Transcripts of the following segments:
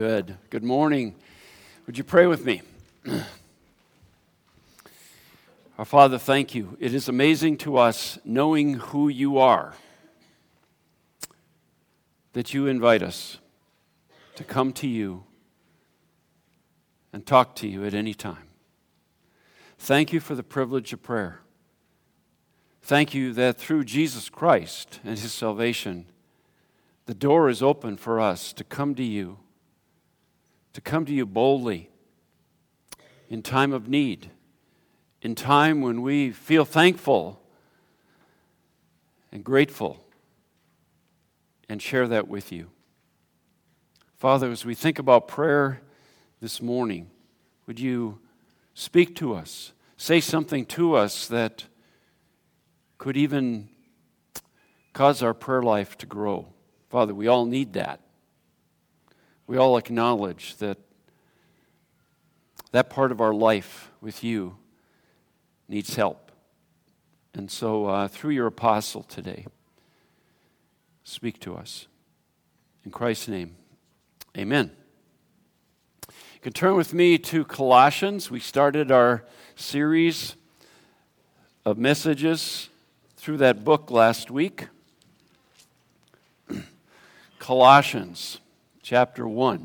Good. Good morning. Would you pray with me? Our Father, thank you. It is amazing to us knowing who you are, that you invite us to come to you and talk to you at any time. Thank you for the privilege of prayer. Thank you that through Jesus Christ and his salvation, the door is open for us to come to you boldly in time of need, in time when we feel thankful and grateful, and share that with you. Father, as we think about prayer this morning, would you speak to us, say something to us that could even cause our prayer life to grow. Father, we all need that. We all acknowledge that part of our life with you needs help. And so through your apostle today, speak to us. In Christ's name, amen. You can turn with me to Colossians. We started our series of messages through that book last week. Colossians chapter 1.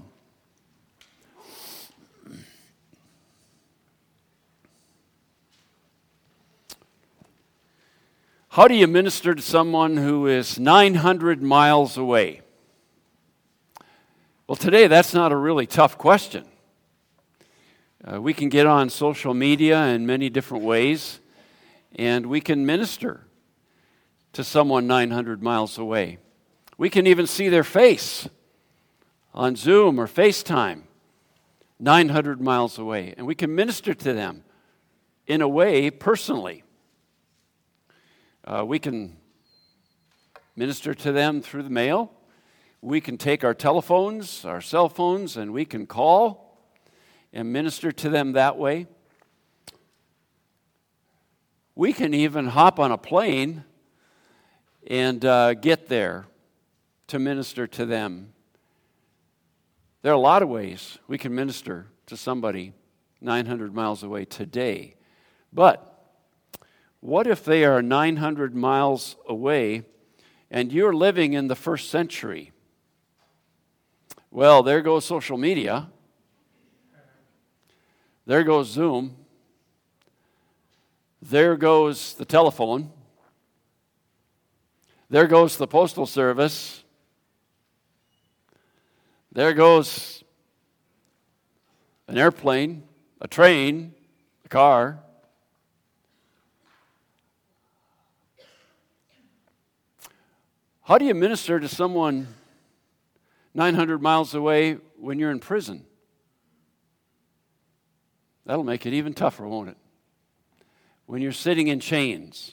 How do you minister to someone who is 900 miles away? Well, today that's not a really tough question. We can get on social media in many different ways, and we can minister to someone 900 miles away. We can even see their face on Zoom or FaceTime 900 miles away, and we can minister to them in a way personally. We can minister to them through the mail. We can take our telephones, our cell phones, and we can call and minister to them that way. We can even hop on a plane and get there to minister to them. There are a lot of ways we can minister to somebody 900 miles away today. But what if they are 900 miles away and you're living in the first century? Well, there goes social media. There goes Zoom. There goes the telephone. There goes the postal service. There goes an airplane, a train, a car. How do you minister to someone 900 miles away when you're in prison? That'll make it even tougher, won't it? When you're sitting in chains.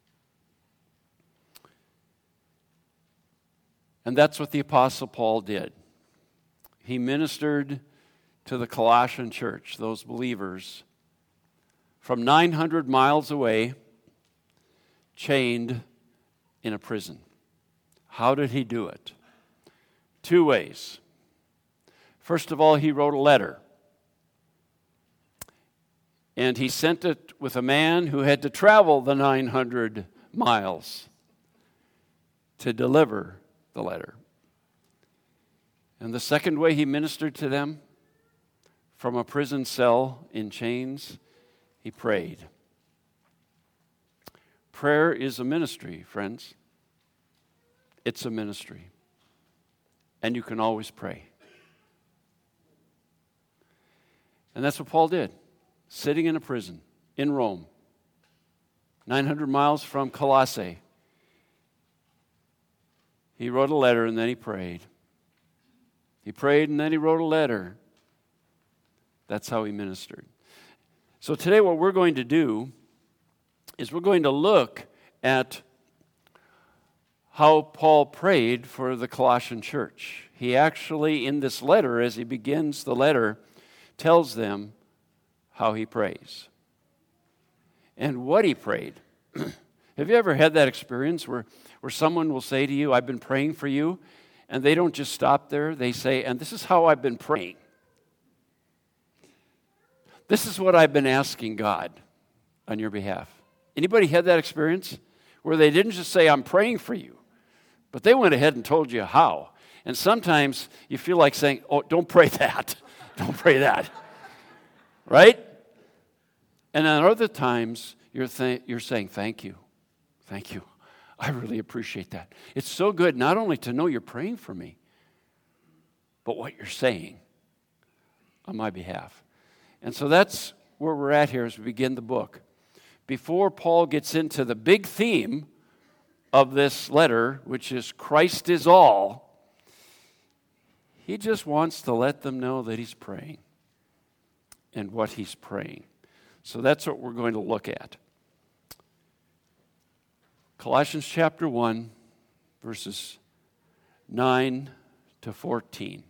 And that's what the Apostle Paul did. He ministered to the Colossian church, those believers, from 900 miles away, chained in a prison. How did he do it? Two ways. First of all, he wrote a letter. And he sent it with a man who had to travel the 900 miles to deliver the letter. And the second way he ministered to them, from a prison cell in chains, he prayed. Prayer is a ministry, friends. It's a ministry. And you can always pray. And that's what Paul did, sitting in a prison in Rome, 900 miles from Colossae. He wrote a letter and then he prayed. He prayed and then he wrote a letter. That's how he ministered. So today what we're going to do is we're going to look at how Paul prayed for the Colossian church. He actually, in this letter, as he begins the letter, tells them how he prays and what he prayed. Have you ever had that experience where someone will say to you, I've been praying for you, And they don't just stop there. They say, and this is how I've been praying. This is what I've been asking God on your behalf. Anybody had that experience? Where they didn't just say, I'm praying for you, but they went ahead and told you how. And sometimes you feel like saying, oh, don't pray that. Don't pray that. Right? And then other times, you're saying, thank you. Thank you. I really appreciate that. It's so good not only to know you're praying for me, but what you're saying on my behalf. And so that's where we're at here as we begin the book. Before Paul gets into the big theme of this letter, which is Christ is all, he just wants to let them know that he's praying and what he's praying. So that's what we're going to look at. Colossians chapter 1, verses 9 to 14.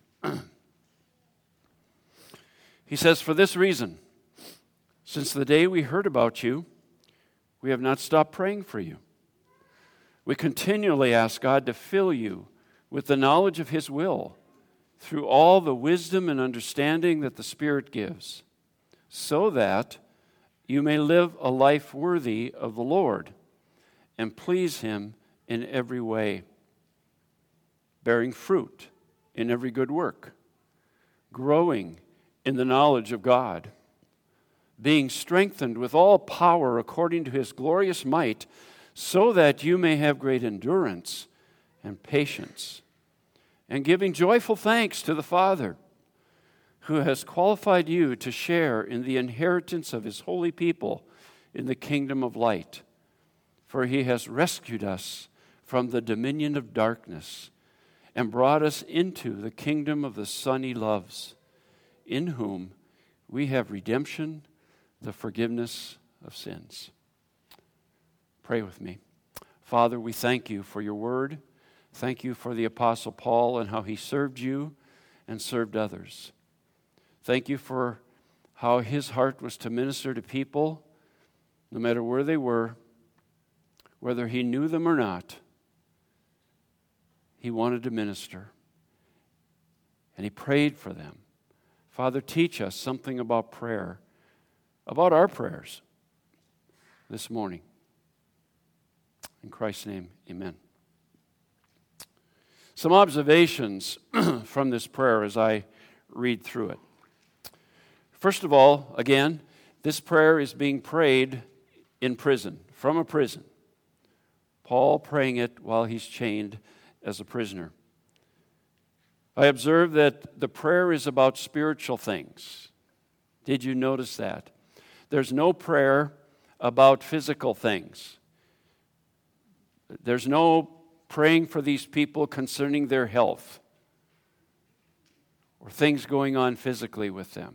He says, for this reason, since the day we heard about you, we have not stopped praying for you. We continually ask God to fill you with the knowledge of his will through all the wisdom and understanding that the Spirit gives, so that you may live a life worthy of the Lord and please him in every way, bearing fruit in every good work, growing in the knowledge of God, being strengthened with all power according to his glorious might, so that you may have great endurance and patience, and giving joyful thanks to the Father, who has qualified you to share in the inheritance of his holy people in the kingdom of light. For he has rescued us from the dominion of darkness and brought us into the kingdom of the Son he loves, in whom we have redemption, the forgiveness of sins. Pray with me. Father, we thank you for your word. Thank you for the Apostle Paul and how he served you and served others. Thank you for how his heart was to minister to people, no matter where they were, whether he knew them or not. He wanted to minister, and he prayed for them. Father, teach us something about prayer, about our prayers this morning. In Christ's name, amen. Some observations from this prayer as I read through it. First of all, again, this prayer is being prayed in prison, from a prison. Paul praying it while he's chained as a prisoner. I observe that the prayer is about spiritual things. Did you notice that? There's no prayer about physical things. There's no praying for these people concerning their health or things going on physically with them.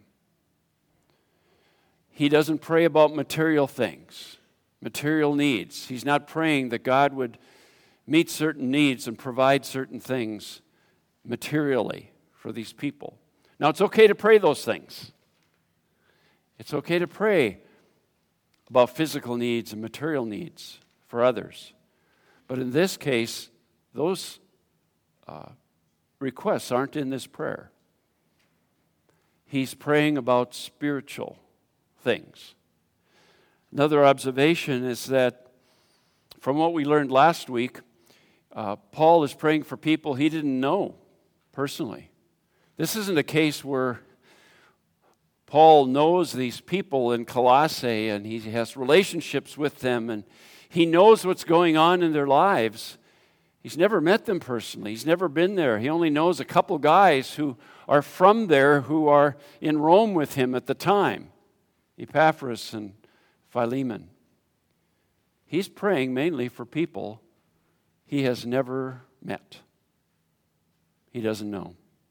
He doesn't pray about material things, material needs. He's not praying that God would meet certain needs and provide certain things materially for these people. Now, it's okay to pray those things. It's okay to pray about physical needs and material needs for others. But in this case, those requests aren't in this prayer. He's praying about spiritual things. Another observation is that from what we learned last week, Paul is praying for people he didn't know personally. This isn't a case where Paul knows these people in Colossae and he has relationships with them and he knows what's going on in their lives. He's never met them personally. He's never been there. He only knows a couple guys who are from there who are in Rome with him at the time, Epaphras and Philemon. He's praying mainly for people he has never met. He doesn't know.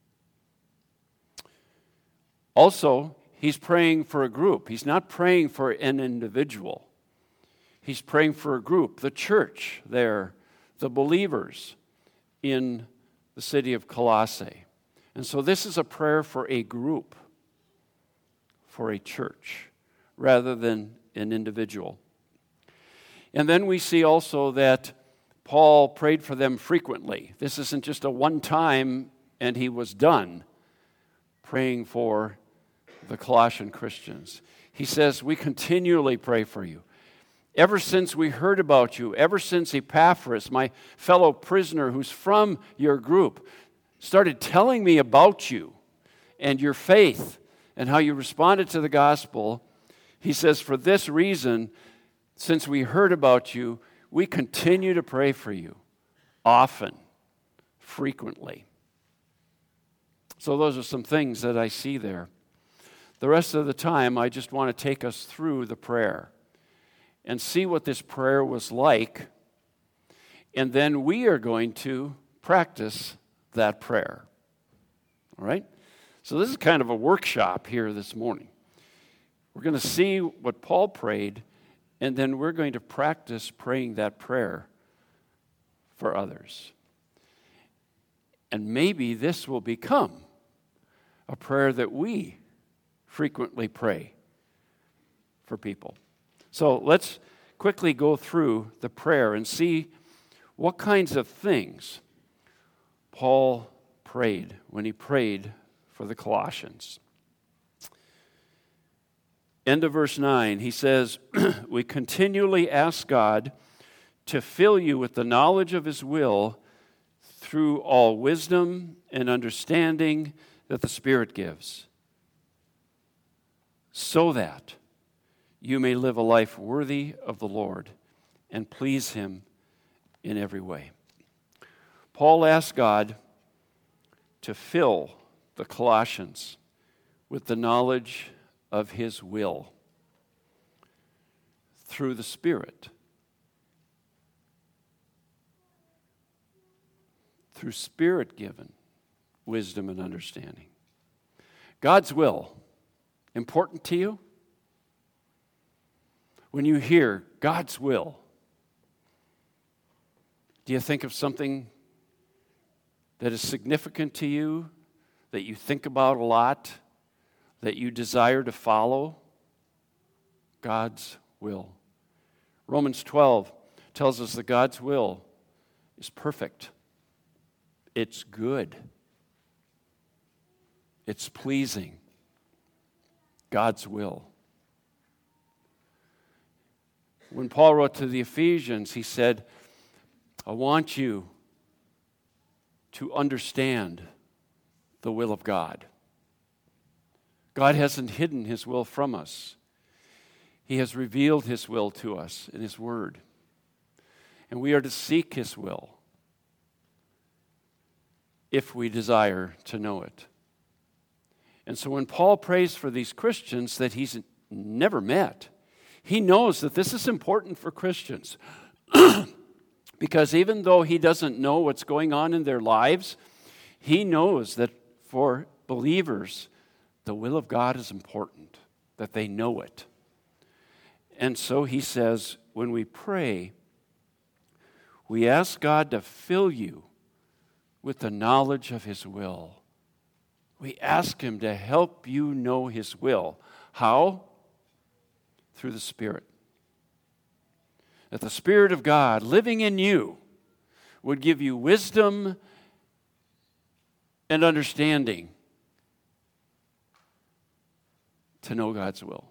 Also, he's praying for a group. He's not praying for an individual. He's praying for a group, the church there, the believers in the city of Colossae. And so this is a prayer for a group, for a church, rather than an individual. And then we see also that Paul prayed for them frequently. This isn't just a one time and he was done praying for the Colossian Christians. He says, we continually pray for you. Ever since we heard about you, ever since Epaphras, my fellow prisoner who's from your group, started telling me about you and your faith and how you responded to the gospel, he says, for this reason, since we heard about you, we continue to pray for you often, frequently. So those are some things that I see there. The rest of the time, I just want to take us through the prayer and see what this prayer was like, and then we are going to practice that prayer. All right? So this is kind of a workshop here this morning. We're going to see what Paul prayed, and then we're going to practice praying that prayer for others. And maybe this will become a prayer that we frequently pray for people. So let's quickly go through the prayer and see what kinds of things Paul prayed when he prayed for the Colossians. End of verse 9, he says, we continually ask God to fill you with the knowledge of his will through all wisdom and understanding that the Spirit gives, so that you may live a life worthy of the Lord and please him in every way. Paul asked God to fill the Colossians with the knowledge of his will through the Spirit, through Spirit-given wisdom and understanding. God's will, important to you? When you hear God's will, do you think of something that is significant to you, that you think about a lot, that you desire to follow? God's will. Romans 12 tells us that God's will is perfect. It's good. It's pleasing. God's will. When Paul wrote to the Ephesians, he said, I want you to understand the will of God. God hasn't hidden his will from us. He has revealed his will to us in his word. And we are to seek his will if we desire to know it. And so when Paul prays for these Christians that he's never met, he knows that this is important for Christians. Because even though he doesn't know what's going on in their lives, he knows that for believers, the will of God is important, that they know it. And so he says, when we pray, we ask God to fill you with the knowledge of his will. We ask him to help you know his will. How? Through the Spirit. That the Spirit of God living in you would give you wisdom and understanding to know God's will.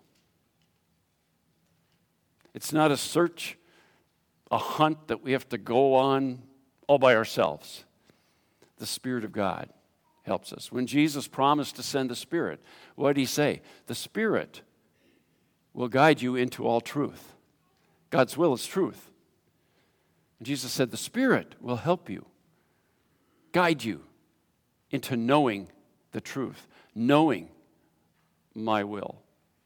It's not a search, a hunt that we have to go on all by ourselves. The Spirit of God helps us. When Jesus promised to send the Spirit, what did he say? The Spirit will guide you into all truth. God's will is truth. And Jesus said the Spirit will help you, guide you into knowing the truth, knowing my will.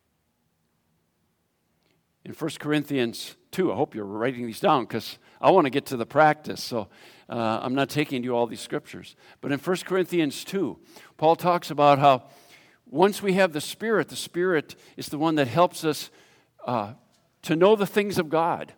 In 1 Corinthians 2, I hope you're writing these down because I want to get to the practice, so I'm not taking you all these scriptures. But in 1 Corinthians 2, Paul talks about how once we have the Spirit is the one that helps us to know the things of God.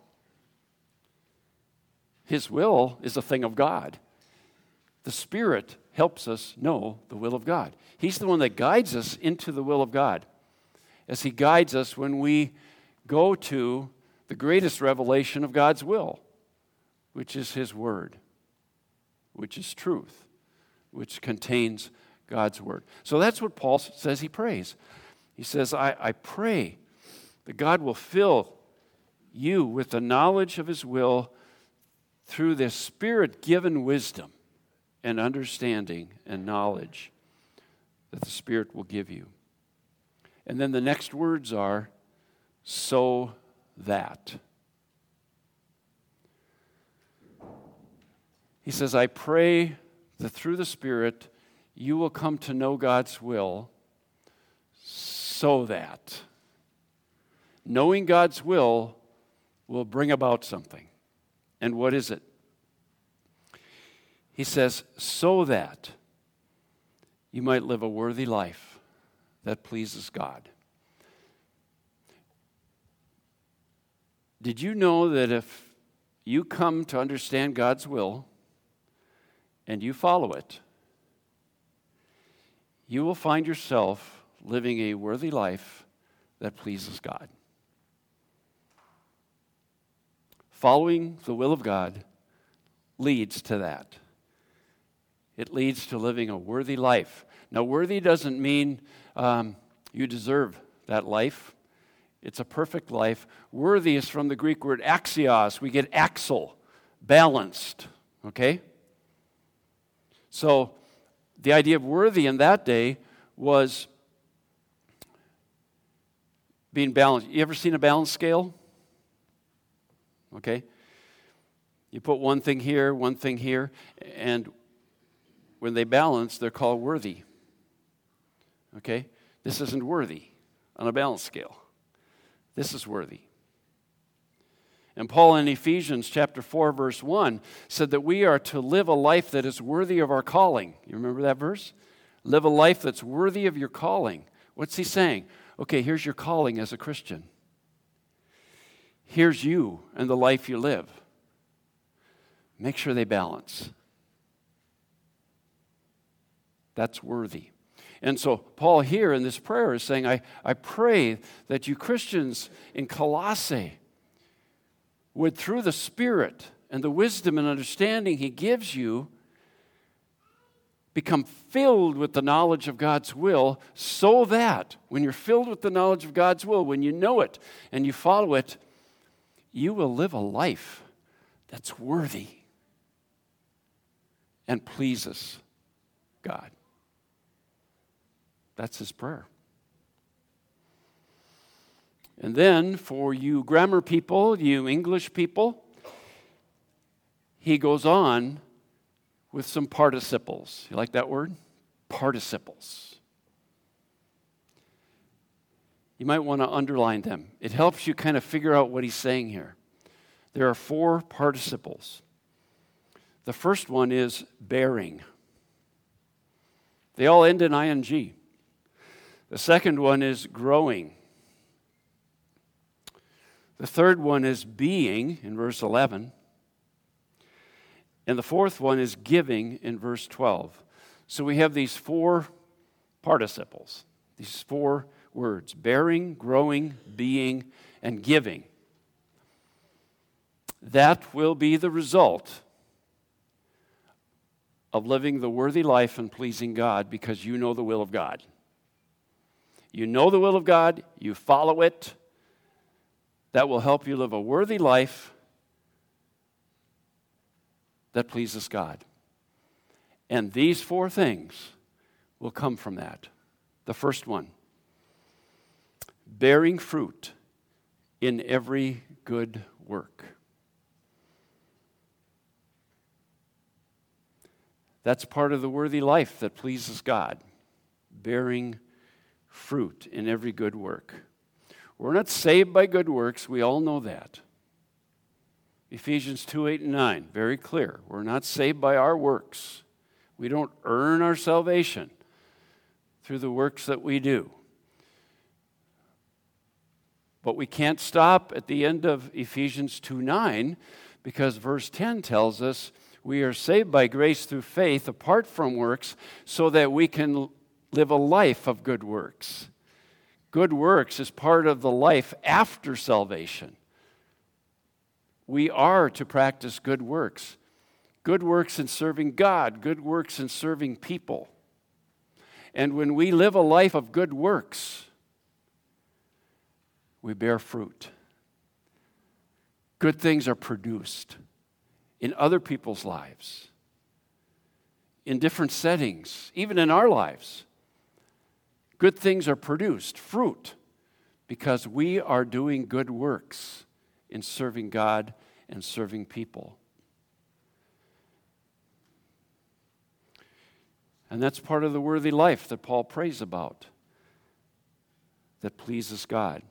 His will is a thing of God. The Spirit helps us know the will of God. He's the one that guides us into the will of God, as he guides us when we go to the greatest revelation of God's will, which is His Word, which is truth, which contains God's Word. So that's what Paul says he prays. He says, I pray that God will fill you with the knowledge of His will through this Spirit-given wisdom and understanding and knowledge that the Spirit will give you. And then the next words are, so that. He says, I pray that through the Spirit you will come to know God's will, so that knowing God's will bring about something. And what is it? He says, so that you might live a worthy life that pleases God. Did you know that if you come to understand God's will and you follow it, you will find yourself living a worthy life that pleases God? Following the will of God leads to that. It leads to living a worthy life. Now, worthy doesn't mean you deserve that life. It's a perfect life. Worthy is from the Greek word axios. We get axle, balanced, okay? So the idea of worthy in that day was being balanced. You ever seen a balance scale? Okay? You put one thing here, and when they balance, they're called worthy. Okay? This isn't worthy on a balance scale. This is worthy. And Paul in Ephesians chapter 4, verse 1 said that we are to live a life that is worthy of our calling. You remember that verse? Live a life that's worthy of your calling. What's he saying? Okay, here's your calling as a Christian. Here's you and the life you live. Make sure they balance. That's worthy. And so Paul here in this prayer is saying, I pray that you Christians in Colossae would, through the Spirit and the wisdom and understanding He gives you, become filled with the knowledge of God's will, so that when you're filled with the knowledge of God's will, when you know it and you follow it, you will live a life that's worthy and pleases God. That's his prayer. And then for you grammar people, you English people, he goes on with some participles. You like that word? Participles. You might want to underline them. It helps you kind of figure out what he's saying here. There are 4 participles. The first one is bearing. They all end in ing. The second one is growing. The third one is being in verse 11. And the fourth one is giving in verse 12. So we have these 4 participles, these 4 words: bearing, growing, being, and giving. That will be the result of living the worthy life and pleasing God, because you know the will of God. You know the will of God, you follow it. That will help you live a worthy life that pleases God. And these 4 things will come from that. The first one, bearing fruit in every good work. That's part of the worthy life that pleases God. Bearing fruit in every good work. We're not saved by good works. We all know that. Ephesians 2, 8, and 9, very clear. We're not saved by our works. We don't earn our salvation through the works that we do. But we can't stop at the end of Ephesians 2, 9, because verse 10 tells us we are saved by grace through faith apart from works, so that we can live a life of good works. Good works is part of the life after salvation. we are to practice good works. Good works in serving God, good works in serving people. And when we live a life of good works, we bear fruit. Good things are produced in other people's lives, in different settings, even in our lives. Good things are produced, fruit, because we are doing good works in serving God and serving people. And that's part of the worthy life that Paul prays about, that pleases God.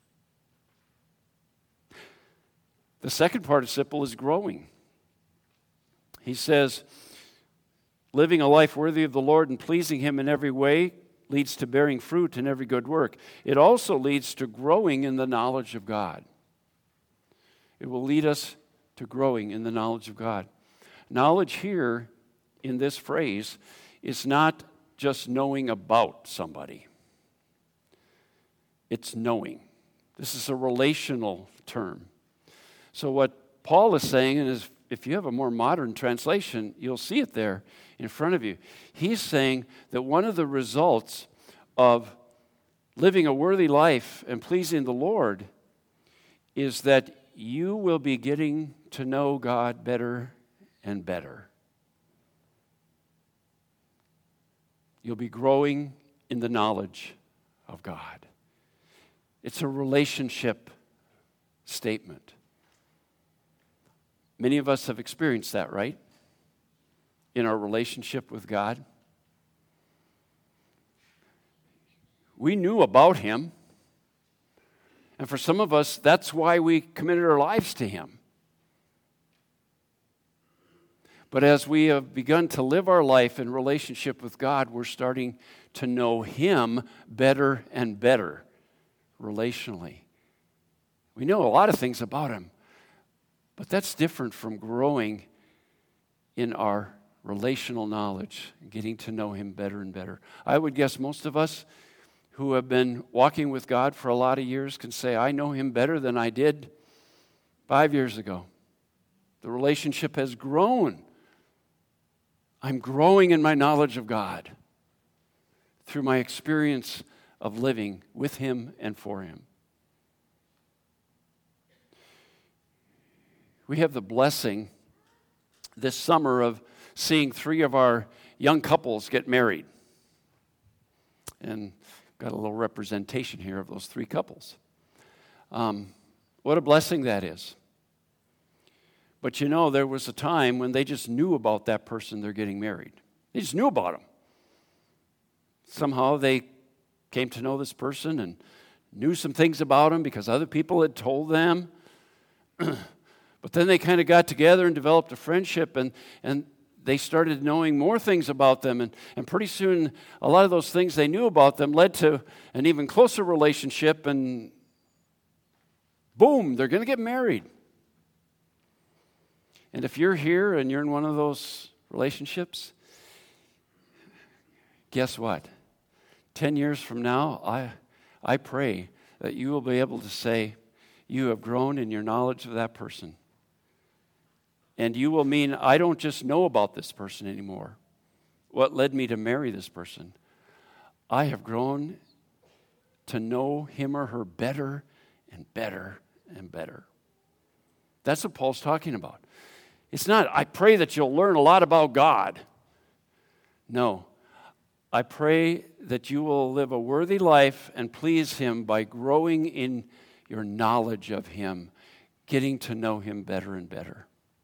The second participle is growing. He says, living a life worthy of the Lord and pleasing Him in every way leads to bearing fruit in every good work. It also leads to growing in the knowledge of God. It will lead us to growing in the knowledge of God. Knowledge here in this phrase is not just knowing about somebody. It's knowing. This is a relational term. So what Paul is saying, and if you have a more modern translation, you'll see it there in front of you. He's saying that one of the results of living a worthy life and pleasing the Lord is that you will be getting to know God better and better. You'll be growing in the knowledge of God. It's a relationship statement. Many of us have experienced that, right? In our relationship with God. We knew about Him. And for some of us, that's why we committed our lives to Him. But as we have begun to live our life in relationship with God, we're starting to know Him better and better relationally. We know a lot of things about Him, but that's different from growing in our relational knowledge, getting to know Him better and better. I would guess most of us who have been walking with God for a lot of years can say, I know Him better than I did 5 years ago. The relationship has grown. I'm growing in my knowledge of God through my experience of living with Him and for Him. We have the blessing this summer of seeing 3 of our young couples get married. And got a little representation here of those 3 couples. What a blessing that is. But you know, there was a time when they just knew about that person they're getting married. They just knew about him. Somehow they came to know this person and knew some things about him because other people had told them. But then they kind of got together and developed a friendship, and they started knowing more things about them. And pretty soon, a lot of those things they knew about them led to an even closer relationship, and boom, they're going to get married. And if you're here and you're in one of those relationships, guess what? 10 years from now, I pray that you will be able to say, you have grown in your knowledge of that person. And you will mean, I don't just know about this person anymore. What led me to marry this person? I have grown to know him or her better and better and better. That's what Paul's talking about. It's not, I pray that you'll learn a lot about God. No. I pray that you will live a worthy life and please Him by growing in your knowledge of Him, getting to know Him better and better.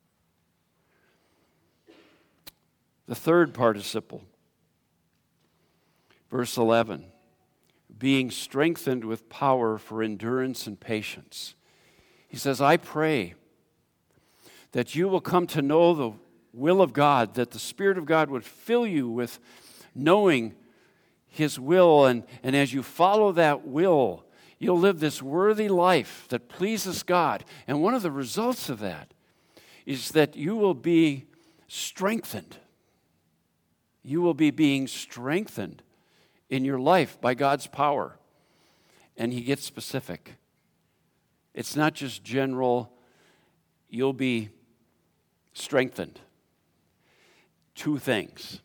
The third participle, verse 11, being strengthened with power for endurance and patience. He says, I pray that you will come to know the will of God, that the Spirit of God would fill you with knowing His will, and as you follow that will, you'll live this worthy life that pleases God. And one of the results of that is that you will be strengthened. You will be being strengthened in your life by God's power. And He gets specific. It's not just general you'll be strengthened. Two things.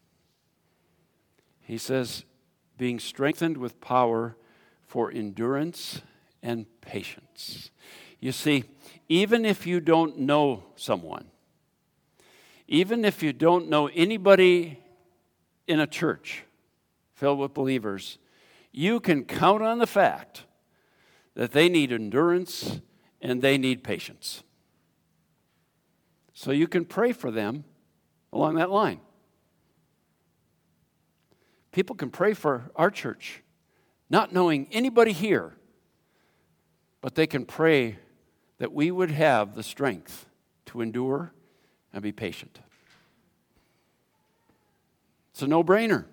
He says, being strengthened with power for endurance and patience. You see, even if you don't know someone, even if you don't know anybody in a church filled with believers, you can count on the fact that they need endurance and they need patience. So you can pray for them along that line. People can pray for our church, not knowing anybody here, but they can pray that we would have the strength to endure and be patient. It's a no-brainer.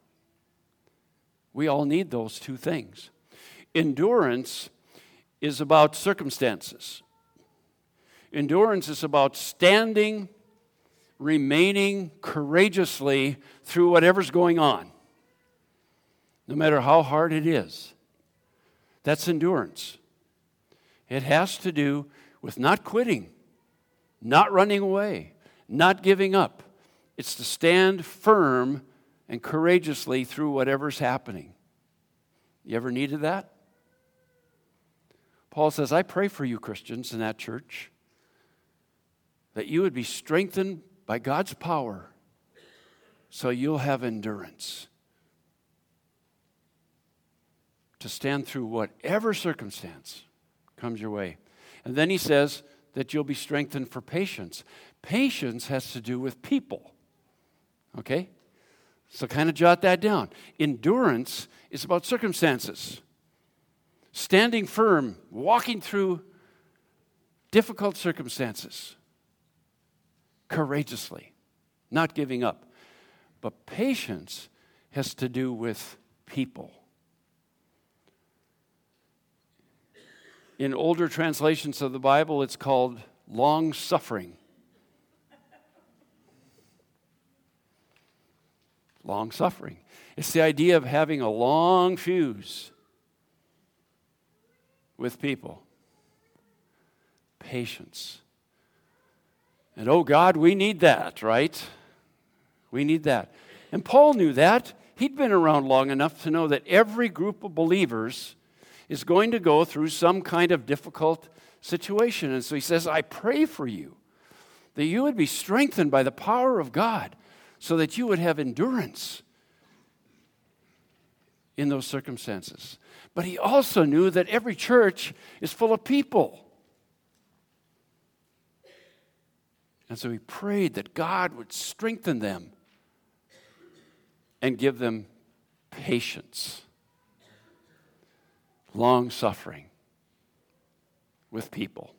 We all need those two things. Endurance is about circumstances. Endurance is about standing, remaining courageously through whatever's going on, no matter how hard it is. That's endurance. It has to do with not quitting, not running away, not giving up. It's to stand firm and courageously through whatever's happening. You ever needed that? Paul says, I pray for you, Christians, in that church, that you would be strengthened by God's power so you'll have endurance to stand through whatever circumstance comes your way. And then he says that you'll be strengthened for patience. Patience has to do with people. Okay? So kind of jot that down. Endurance is about circumstances. Standing firm, walking through difficult circumstances courageously, not giving up. But patience has to do with people. In older translations of the Bible, it's called long-suffering. Long-suffering. It's the idea of having a long fuse with people. Patience. And oh God, we need that, right? We need that. And Paul knew that. He'd been around long enough to know that every group of believers is going to go through some kind of difficult situation. And so he says, I pray for you that you would be strengthened by the power of God so that you would have endurance in those circumstances. But he also knew that every church is full of people. And so he prayed that God would strengthen them and give them patience, long-suffering with people.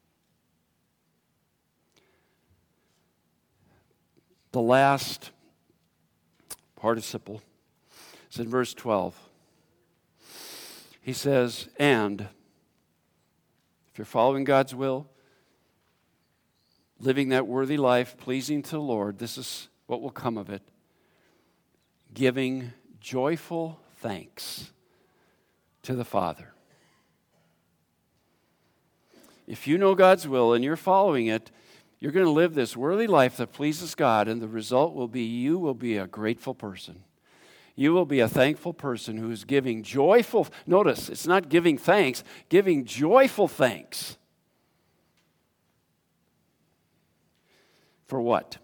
The last participle is in verse 12. He says, and if you're following God's will, living that worthy life, pleasing to the Lord, this is what will come of it. Giving joyful thanks to the Father. If you know God's will and you're following it, you're going to live this worthy life that pleases God, and the result will be you will be a grateful person. You will be a thankful person who is giving joyful, notice, it's not giving thanks, giving joyful thanks. For what?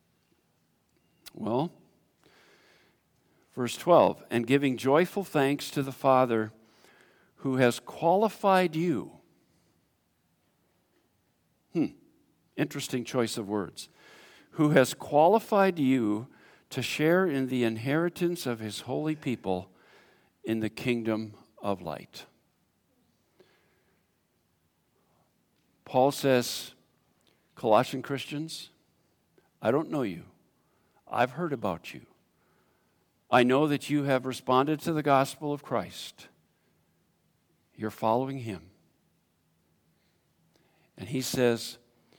Well, verse 12, and giving joyful thanks to the Father who has qualified you. Interesting choice of words. Who has qualified you to share in the inheritance of his holy people in the kingdom of light. Paul says, Colossian Christians, I don't know you. I've heard about you. I know that you have responded to the gospel of Christ. You're following him. And he says,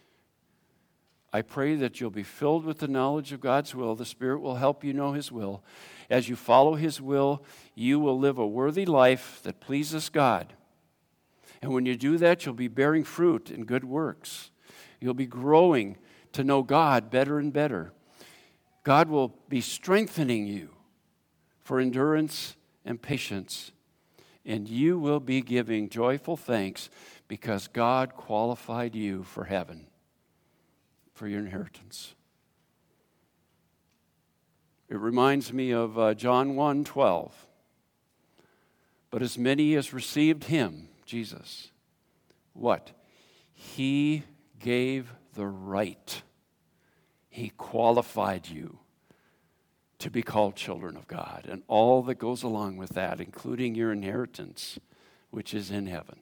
I pray that you'll be filled with the knowledge of God's will. The Spirit will help you know his will. As you follow his will, you will live a worthy life that pleases God. And when you do that, you'll be bearing fruit in good works. You'll be growing to know God better and better. God will be strengthening you for endurance and patience. And you will be giving joyful thanks because God qualified you for heaven, for your inheritance. It reminds me of John 1:12. But as many as received him, Jesus, what? He gave the right. He qualified you to be called children of God, and all that goes along with that, including your inheritance, which is in heaven.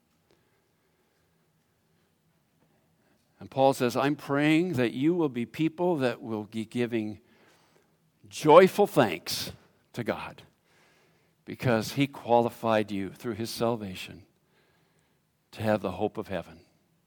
And Paul says, I'm praying that you will be people that will be giving joyful thanks to God because he qualified you through his salvation to have the hope of heaven.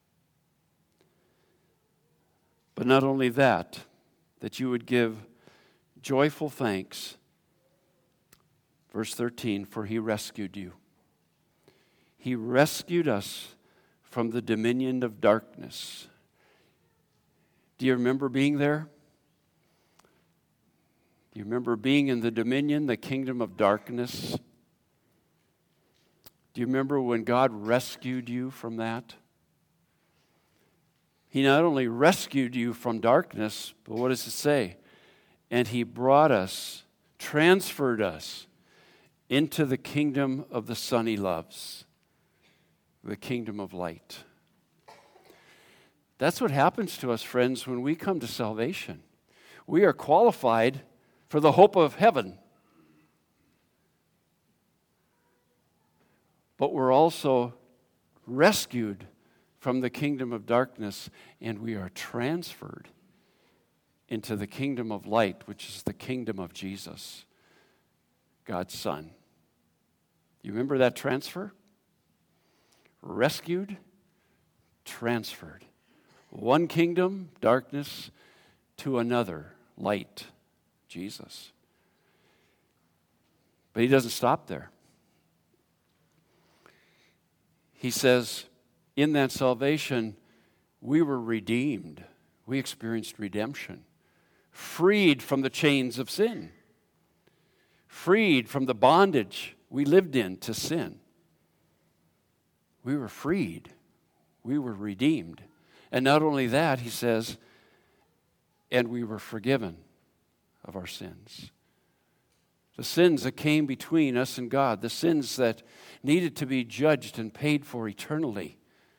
But not only that you would give joyful thanks. Verse 13, for he rescued you. He rescued us from the dominion of darkness. Do you remember being there? Do you remember being in the dominion, the kingdom of darkness? Do you remember when God rescued you from that? He not only rescued you from darkness, but what does it say? And he brought us, transferred us into the kingdom of the Son he loves, the kingdom of light. That's what happens to us, friends, when we come to salvation. We are qualified for the hope of heaven. But we're also rescued from the kingdom of darkness, and we are transferred into the kingdom of light, which is the kingdom of Jesus, God's Son. You remember that transfer? Rescued, transferred. One kingdom, darkness, to another, light, Jesus. But he doesn't stop there. He says, in that salvation, we were redeemed. We experienced redemption. Freed from the chains of sin. Freed from the bondage we lived in to sin. We were freed. We were redeemed. And not only that, he says, and we were forgiven of our sins. The sins that came between us and God, the sins that needed to be judged and paid for eternally,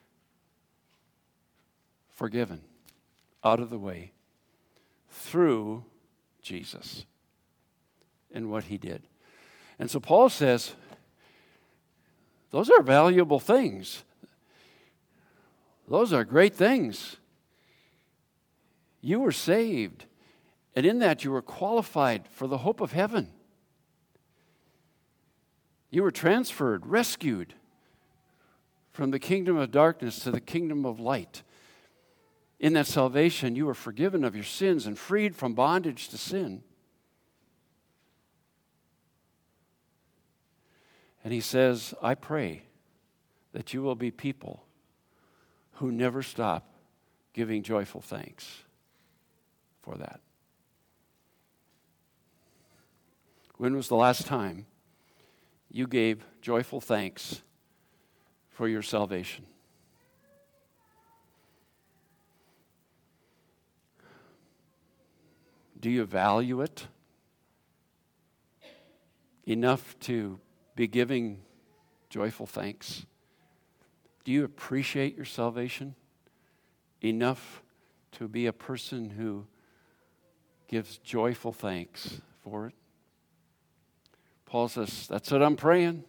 forgiven, out of the way, through Jesus and what he did. And so Paul says, those are valuable things. Those are great things. You were saved, and in that you were qualified for the hope of heaven. You were transferred, rescued from the kingdom of darkness to the kingdom of light. In that salvation, you were forgiven of your sins and freed from bondage to sin. And he says, I pray that you will be people who never stop giving joyful thanks for that. When was the last time you gave joyful thanks for your salvation? Do you value it enough to be giving joyful thanks? Do you appreciate your salvation enough to be a person who gives joyful thanks for it? Paul says, that's what I'm praying.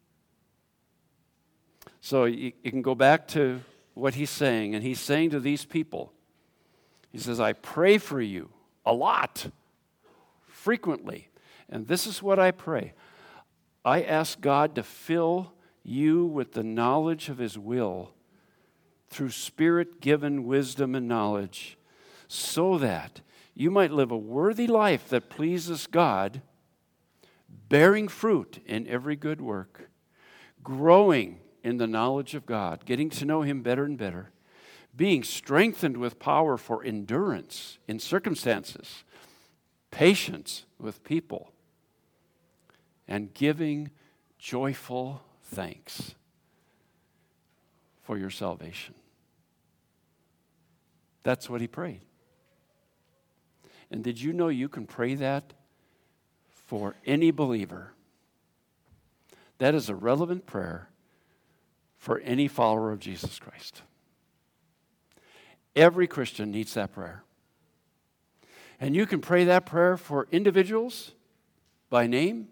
So you can go back to what he's saying, and he's saying to these people, he says, I pray for you a lot, frequently. And this is what I pray. I ask God to fill you with the knowledge of his will through Spirit-given wisdom and knowledge, so that you might live a worthy life that pleases God, bearing fruit in every good work, growing in the knowledge of God, getting to know him better and better, being strengthened with power for endurance in circumstances, patience with people, and giving joyful thanks for your salvation. That's what he prayed. And did you know you can pray that for any believer? That is a relevant prayer for any follower of Jesus Christ. Every Christian needs that prayer. And you can pray that prayer for individuals by name,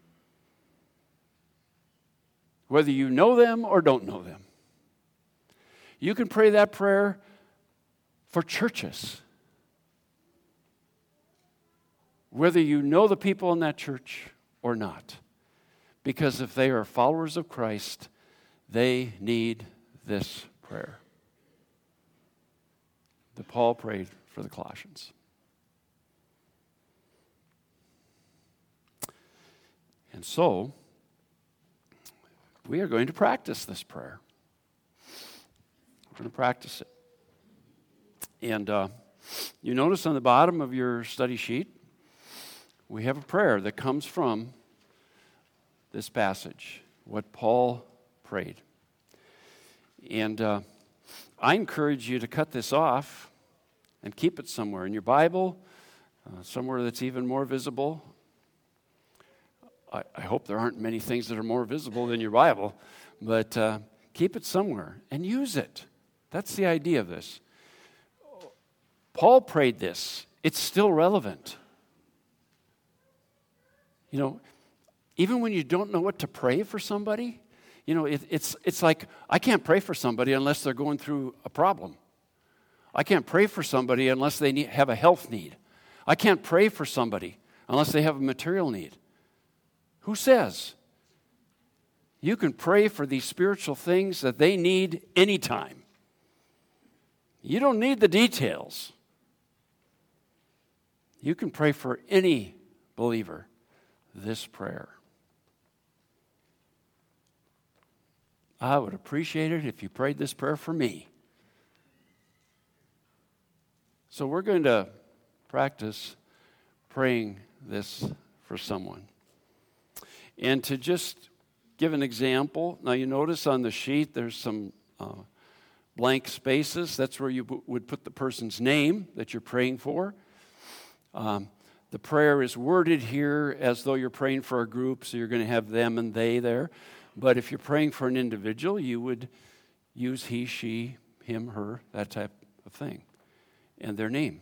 whether you know them or don't know them. You can pray that prayer for churches, whether you know the people in that church or not. Because if they are followers of Christ, they need this prayer that Paul prayed for the Colossians. And so, we are going to practice this prayer. We're going to practice it. And you notice on the bottom of your study sheet, we have a prayer that comes from this passage, what Paul prayed. And I encourage you to cut this off and keep it somewhere in your Bible, somewhere that's even more visible. I hope there aren't many things that are more visible than your Bible, but keep it somewhere and use it. That's the idea of this. Paul prayed this. It's still relevant. You know, even when you don't know what to pray for somebody, you know, it's like, I can't pray for somebody unless they're going through a problem. I can't pray for somebody unless they have a health need. I can't pray for somebody unless they have a material need. Who says? You can pray for these spiritual things that they need anytime. You don't need the details. You can pray for any believer this prayer. I would appreciate it if you prayed this prayer for me. So we're going to practice praying this for someone. And to just give an example, now you notice on the sheet there's some blank spaces. That's where you would put the person's name that you're praying for. The prayer is worded here as though you're praying for a group, so you're going to have them and they there. But if you're praying for an individual, you would use he, she, him, her, that type of thing, and their name.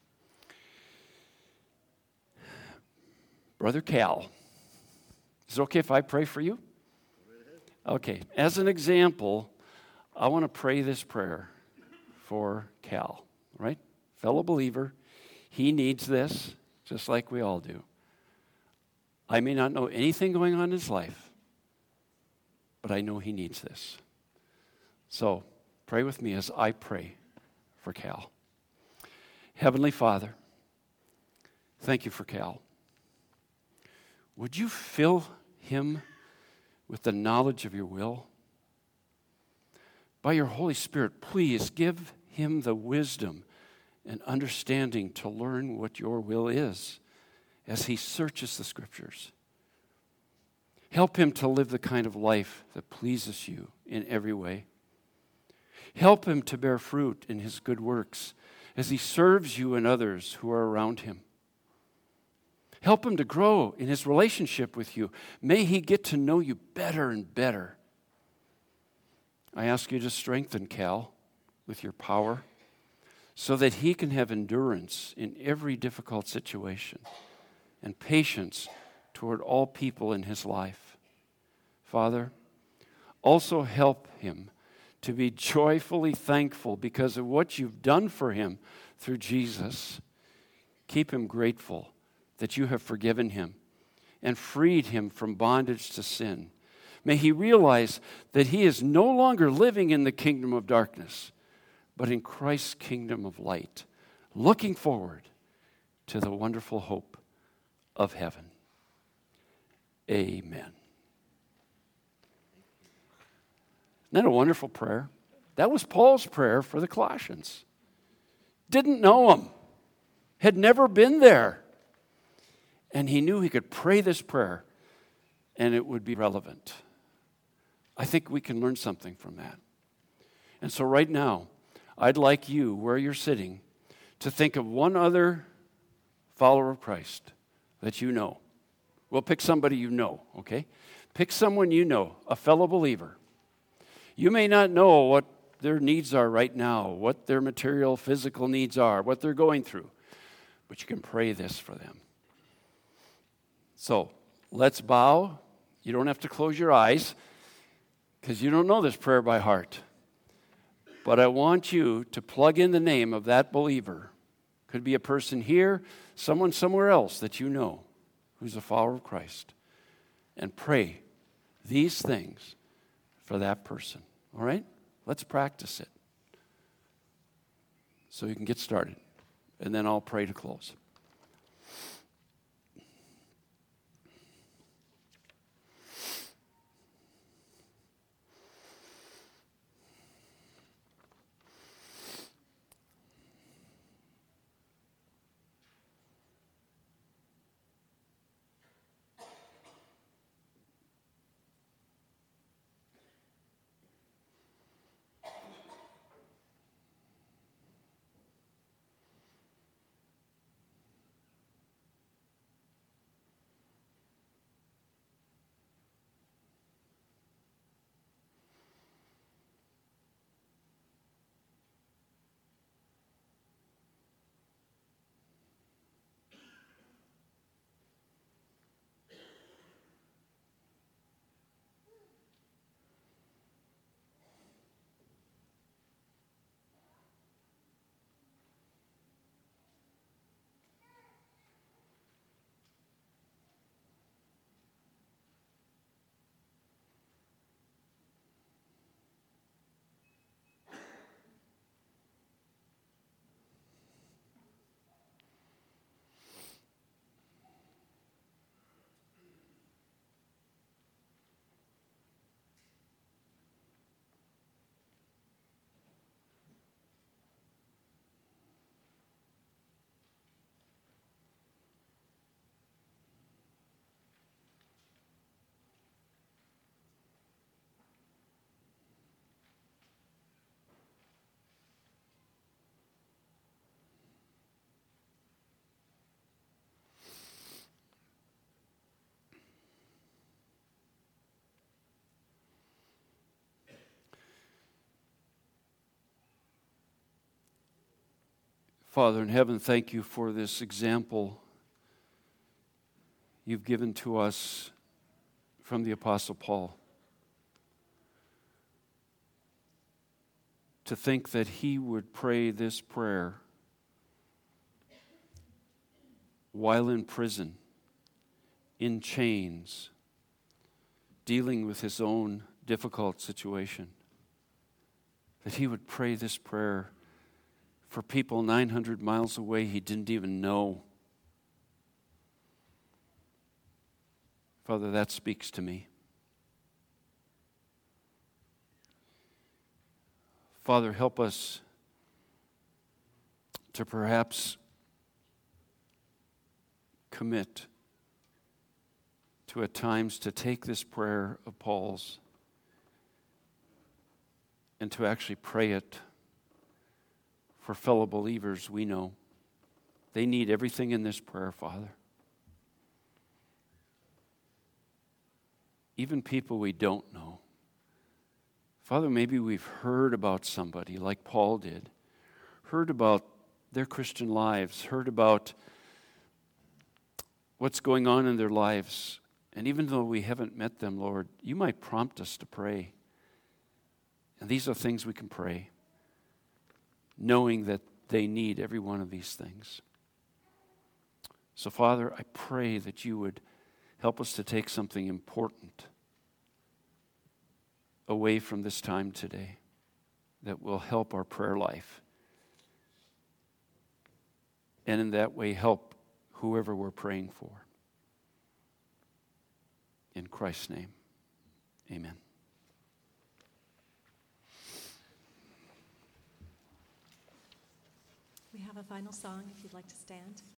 Brother Cal. Is it okay if I pray for you? Okay. As an example, I want to pray this prayer for Cal, right? Fellow believer. He needs this, just like we all do. I may not know anything going on in his life, but I know he needs this. So, pray with me as I pray for Cal. Heavenly Father, thank you for Cal. Would you fill him with the knowledge of your will? By your Holy Spirit, please give him the wisdom and understanding to learn what your will is as he searches the Scriptures. Help him to live the kind of life that pleases you in every way. Help him to bear fruit in his good works as he serves you and others who are around him. Help him to grow in his relationship with you. May he get to know you better and better. I ask you to strengthen Cal with your power so that he can have endurance in every difficult situation and patience toward all people in his life. Father, also help him to be joyfully thankful because of what you've done for him through Jesus. Keep him grateful that you have forgiven him and freed him from bondage to sin. May he realize that he is no longer living in the kingdom of darkness, but in Christ's kingdom of light, looking forward to the wonderful hope of heaven. Amen. Isn't that a wonderful prayer? That was Paul's prayer for the Colossians. Didn't know them, had never been there. And he knew he could pray this prayer and it would be relevant. I think we can learn something from that. And so right now, I'd like you, where you're sitting, to think of one other follower of Christ that you know. We'll pick somebody you know, okay? Pick someone you know, a fellow believer. You may not know what their needs are right now, what their material, physical needs are, what they're going through, but you can pray this for them. So let's bow. You don't have to close your eyes because you don't know this prayer by heart. But I want you to plug in the name of that believer. Could be a person here, someone somewhere else that you know who's a follower of Christ. And pray these things for that person. All right? Let's practice it. So you can get started. And then I'll pray to close. Father in heaven, thank you for this example you've given to us from the Apostle Paul. To think that he would pray this prayer while in prison, in chains, dealing with his own difficult situation. That he would pray this prayer for people 900 miles away he didn't even know. Father, that speaks to me. Father, help us to perhaps commit to at times to take this prayer of Paul's and to actually pray it for fellow believers we know. They need everything in this prayer, Father. Even people we don't know. Father, maybe we've heard about somebody like Paul did, heard about their Christian lives, heard about what's going on in their lives. And even though we haven't met them, Lord, you might prompt us to pray. And these are things we can pray, knowing that they need every one of these things. So, Father, I pray that you would help us to take something important away from this time today that will help our prayer life. And in that way, help whoever we're praying for. In Christ's name, amen. have a final song if you'd like to stand.